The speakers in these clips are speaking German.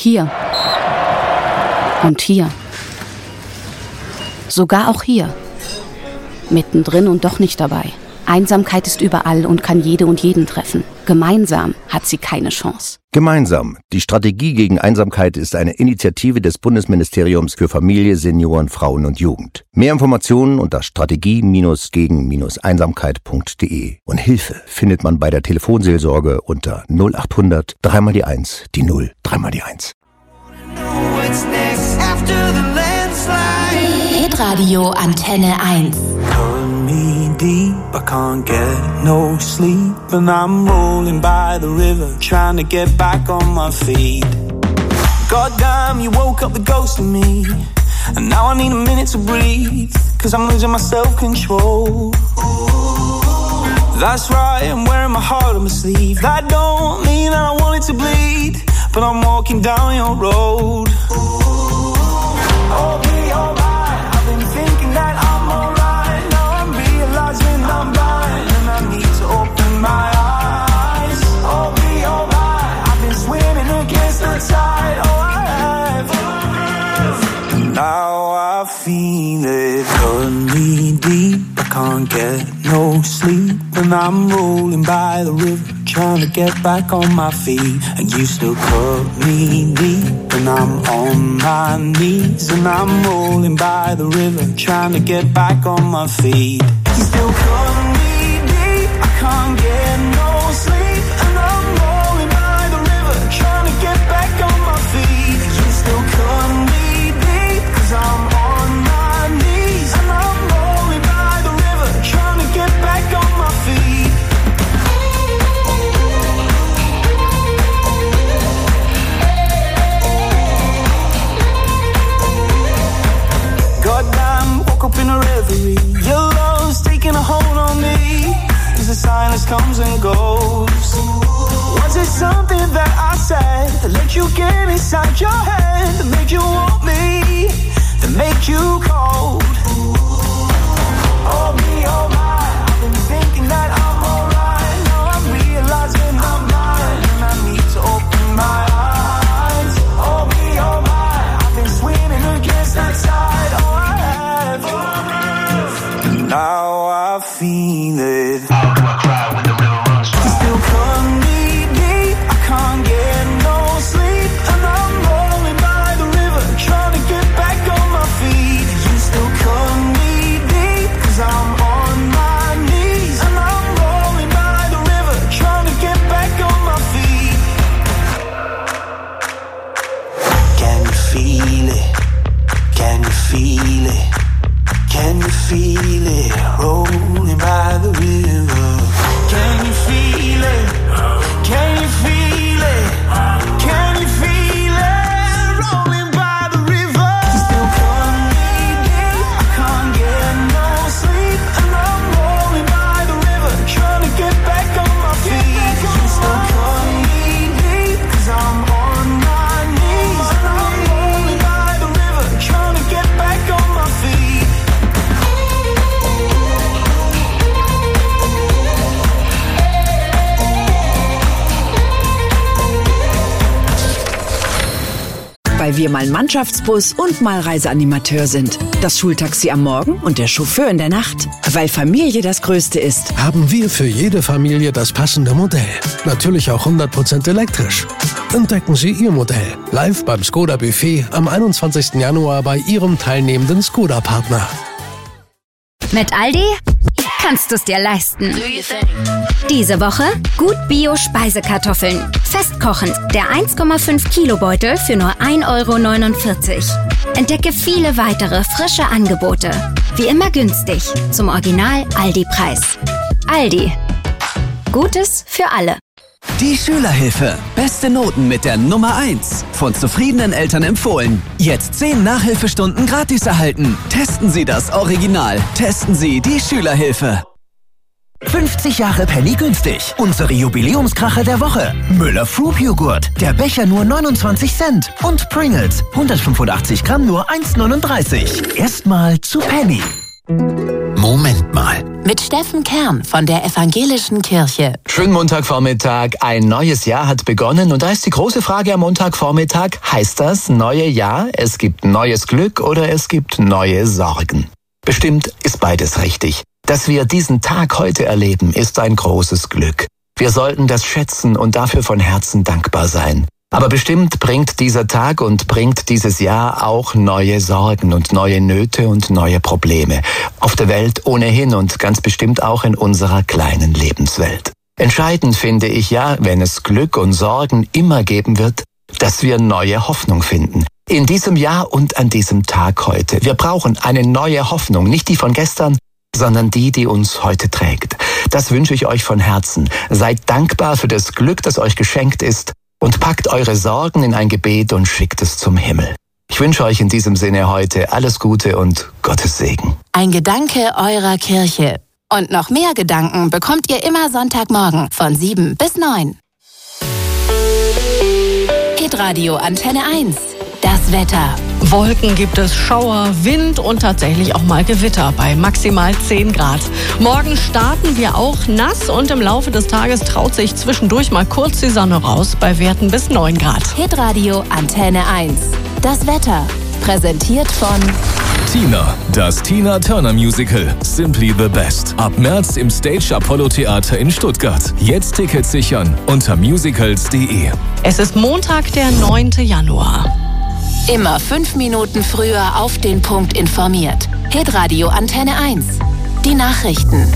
Hier. Und hier. Sogar auch hier. Mittendrin und doch nicht dabei. Einsamkeit ist überall und kann jede und jeden treffen. Gemeinsam hat sie keine Chance. Gemeinsam. Die Strategie gegen Einsamkeit ist eine Initiative des Bundesministeriums für Familie, Senioren, Frauen und Jugend. Mehr Informationen unter strategie-gegen-einsamkeit.de. Und Hilfe findet man bei der Telefonseelsorge unter 0800 3 die 1, die 0, 3 die 1. Hitradio Antenne 1. Deep, I can't get no sleep, and I'm rolling by the river, trying to get back on my feet. Goddamn, you woke up the ghost in me, and now I need a minute to breathe, 'cause I'm losing my self-control. That's right, I'm wearing my heart on my sleeve. That don't mean that I want it to bleed, but I'm walking down your road. Oh me, oh my, I've been thinking that I'm alright. When I'm blind and I need to open my eyes. Oh me, oh my, I've been swimming against the tide. Oh, I have. And now I feel it, cutting me deep. I can't get no sleep, and I'm rolling by the river, trying to get back on my feet. And you still cut me deep, and I'm on my knees, and I'm rolling by the river, trying to get back on my feet. You still cut me deep, I can't get no sleep, and I'm rolling by the river, trying to get back on my feet. You still cut me deep, 'cause I'm on my knees, and I'm rolling by the river, trying to get back on my feet. Goddamn, woke up in a reverie. Your love's taking a hold on me, as the silence comes and goes. Was it something that I said that let you get inside your head, that made you want me, that made you cold? Oh me, oh my, I've been thinking that I'm alright. Now I'm realizing I'm blind, and I need to open my eyes. Oh me, oh my, I've been swimming against the tide. Oh, I have. Now I feel it. How do I cry when the river runs dry? You still cut me deep, I can't get no sleep, and I'm rolling by the river, trying to get back on my feet. You still cut me deep, 'cause I'm on my knees, and I'm rolling by the river, trying to get back on my feet. Can you feel it? Can you feel it? Can you feel it, rolling by the river? Can you feel it? Can you feel it? Can you feel it, rolling by the river? You still cut me deep, I can't get no sleep, and I'm rolling by the river, trying to get back on my feet. You still cut me deep, 'cause I'm on my knees, and I'm rolling by the river, trying to get back on my feet. Weil wir mal Mannschaftsbus und mal Reiseanimateur sind. Das Schultaxi am Morgen und der Chauffeur in der Nacht. Weil Familie das Größte ist. Haben wir für jede Familie das passende Modell. Natürlich auch 100% elektrisch. Entdecken Sie Ihr Modell live beim Skoda Buffet am 21. Januar bei Ihrem teilnehmenden Skoda-Partner. Mit Aldi kannst du es dir leisten. Diese Woche gut Bio-Speisekartoffeln. Festkochend, der 1,5 Kilo Beutel für nur 1,49 €. Entdecke viele weitere frische Angebote. Wie immer günstig, zum Original Aldi-Preis. Aldi. Gutes für alle. Die Schülerhilfe. Beste Noten mit der Nummer 1. Von zufriedenen Eltern empfohlen. Jetzt 10 Nachhilfestunden gratis erhalten. Testen Sie das Original. Testen Sie die Schülerhilfe. 50 Jahre Penny günstig. Unsere Jubiläumskracher der Woche. Müller Fruit Joghurt. Der Becher nur 29 Cent. Und Pringles. 185 Gramm nur 1,39. Erstmal zu Penny. Moment mal. mit Steffen Kern von der Evangelischen Kirche. Schönen Montagvormittag. Ein neues Jahr hat begonnen und da ist die große Frage am Montagvormittag, heißt das neue Jahr, es gibt neues Glück oder es gibt neue Sorgen? Bestimmt ist beides richtig. Dass wir diesen Tag heute erleben, ist ein großes Glück. Wir sollten das schätzen und dafür von Herzen dankbar sein. Aber bestimmt bringt dieser Tag und bringt dieses Jahr auch neue Sorgen und neue Nöte und neue Probleme. Auf der Welt ohnehin und ganz bestimmt auch in unserer kleinen Lebenswelt. Entscheidend finde ich ja, wenn es Glück und Sorgen immer geben wird, dass wir neue Hoffnung finden. In diesem Jahr und an diesem Tag heute. Wir brauchen eine neue Hoffnung, nicht die von gestern, sondern die uns heute trägt. Das wünsche ich euch von Herzen. Seid dankbar für das Glück, das euch geschenkt ist und packt eure Sorgen in ein Gebet und schickt es zum Himmel. Ich wünsche euch in diesem Sinne heute alles Gute und Gottes Segen. Ein Gedanke eurer Kirche. Und noch mehr Gedanken bekommt ihr immer Sonntagmorgen von 7 bis 9. Hitradio Antenne 1. Das Wetter. Wolken gibt es, Schauer, Wind und tatsächlich auch mal Gewitter bei maximal 10 Grad. Morgen starten wir auch nass und im Laufe des Tages traut sich zwischendurch mal kurz die Sonne raus bei Werten bis 9 Grad. Hitradio Antenne 1. Das Wetter. Präsentiert von Tina, das Tina Turner Musical Simply the Best. Ab März im Stage Apollo Theater in Stuttgart. Jetzt Tickets sichern unter musicals.de. Es ist Montag, der 9. Januar. Immer 5 Minuten früher auf den Punkt informiert. Hitradio Antenne 1. Die Nachrichten.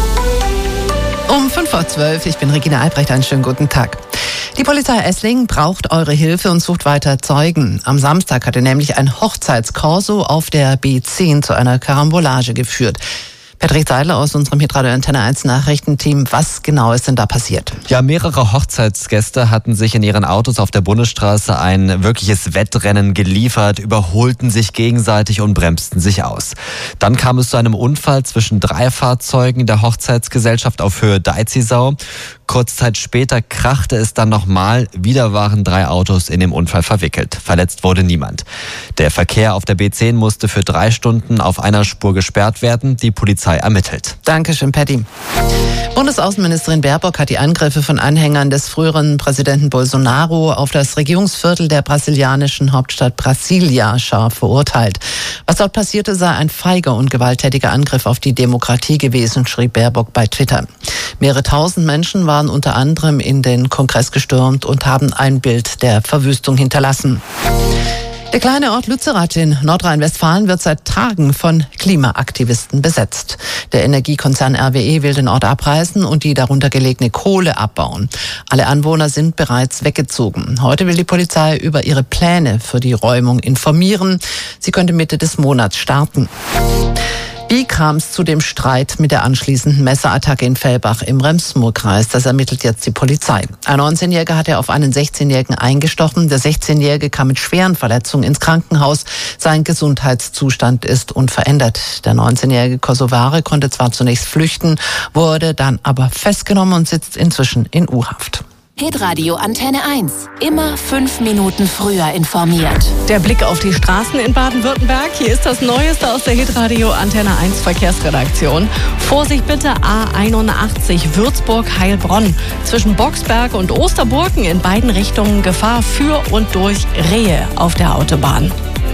Um 5:12 Uhr, ich bin Regina Albrecht, einen schönen guten Tag. Die Polizei Esslingen braucht eure Hilfe und sucht weiter Zeugen. Am Samstag hatte nämlich ein Hochzeitskorso auf der B10 zu einer Karambolage geführt. Patrick Seidler aus unserem Hitradio Antenne 1 Nachrichtenteam. Was genau ist denn da passiert? Ja, mehrere Hochzeitsgäste hatten sich in ihren Autos auf der Bundesstraße ein wirkliches Wettrennen geliefert, überholten sich gegenseitig und bremsten sich aus. Dann kam es zu einem Unfall zwischen 3 Fahrzeugen der Hochzeitsgesellschaft auf Höhe Deizisau. Kurze Zeit später krachte es dann nochmal. Wieder waren 3 Autos in dem Unfall verwickelt. Verletzt wurde niemand. Der Verkehr auf der B10 musste für 3 Stunden auf einer Spur gesperrt werden. Die Polizei ermittelt. Dankeschön, Patty. Bundesaußenministerin Baerbock hat die Angriffe von Anhängern des früheren Präsidenten Bolsonaro auf das Regierungsviertel der brasilianischen Hauptstadt Brasilia scharf verurteilt. Was dort passierte, sei ein feiger und gewalttätiger Angriff auf die Demokratie gewesen, schrieb Baerbock bei Twitter. Mehrere tausend Menschen waren unter anderem in den Kongress gestürmt und haben ein Bild der Verwüstung hinterlassen. Der kleine Ort Lützerath in Nordrhein-Westfalen wird seit Tagen von Klimaaktivisten besetzt. Der Energiekonzern RWE will den Ort abreißen und die darunter gelegene Kohle abbauen. Alle Anwohner sind bereits weggezogen. Heute will die Polizei über ihre Pläne für die Räumung informieren. Sie könnte Mitte des Monats starten. Wie kam es zu dem Streit mit der anschließenden Messerattacke in Fellbach im Rems-Murr-Kreis? Das ermittelt jetzt die Polizei. Ein 19-Jähriger hatte auf einen 16-Jährigen eingestochen. Der 16-Jährige kam mit schweren Verletzungen ins Krankenhaus. Sein Gesundheitszustand ist unverändert. Der 19-jährige Kosovare konnte zwar zunächst flüchten, wurde dann aber festgenommen und sitzt inzwischen in U-Haft. Hitradio Antenne 1. Immer 5 Minuten früher informiert. Der Blick auf die Straßen in Baden-Württemberg. Hier ist das Neueste aus der Hitradio Antenne 1 Verkehrsredaktion. Vorsicht bitte, A81 Würzburg-Heilbronn. Zwischen Boxberg und Osterburgen in beiden Richtungen Gefahr für und durch Rehe auf der Autobahn.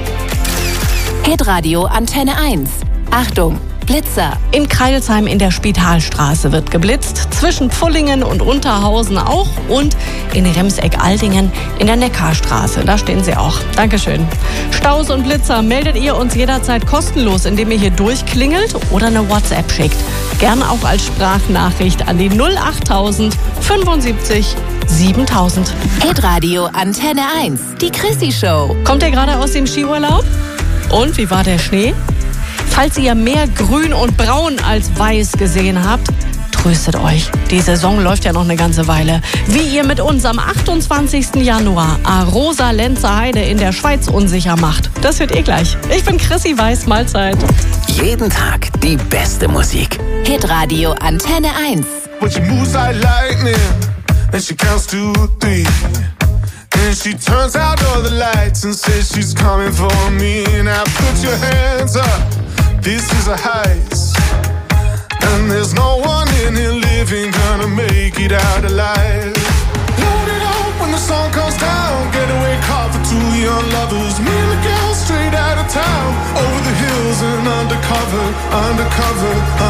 Hitradio Antenne 1. Achtung! Blitzer. In Kreilsheim in der Spitalstraße wird geblitzt, zwischen Pfullingen und Unterhausen auch und in Remseck-Aldingen in der Neckarstraße. Da stehen sie auch. Dankeschön. Staus und Blitzer meldet ihr uns jederzeit kostenlos, indem ihr hier durchklingelt oder eine WhatsApp schickt. Gerne auch als Sprachnachricht an die 08000 75 7000. Hitradio Antenne 1. Die Chrissy Show. Kommt ihr gerade aus dem Skiurlaub? Und wie war der Schnee? Falls ihr mehr grün und braun als weiß gesehen habt, tröstet euch. Die Saison läuft ja noch eine ganze Weile. Wie ihr mit uns am 28. Januar Arosa Lenzer Heide in der Schweiz unsicher macht, das hört ihr gleich. Ich bin Chrissy Weiß, Mahlzeit. Jeden Tag die beste Musik. Hitradio Antenne 1. When she moves like lightning, and she counts to 3. And she turns out all the lights and says she's coming for me. Now put your hands up, this is a heist. And And there's no one in here living gonna make it out alive. Load it up when the sun comes down. Getaway car for two young lovers. Me and the girl straight out of town. Over the hills and undercover, undercover,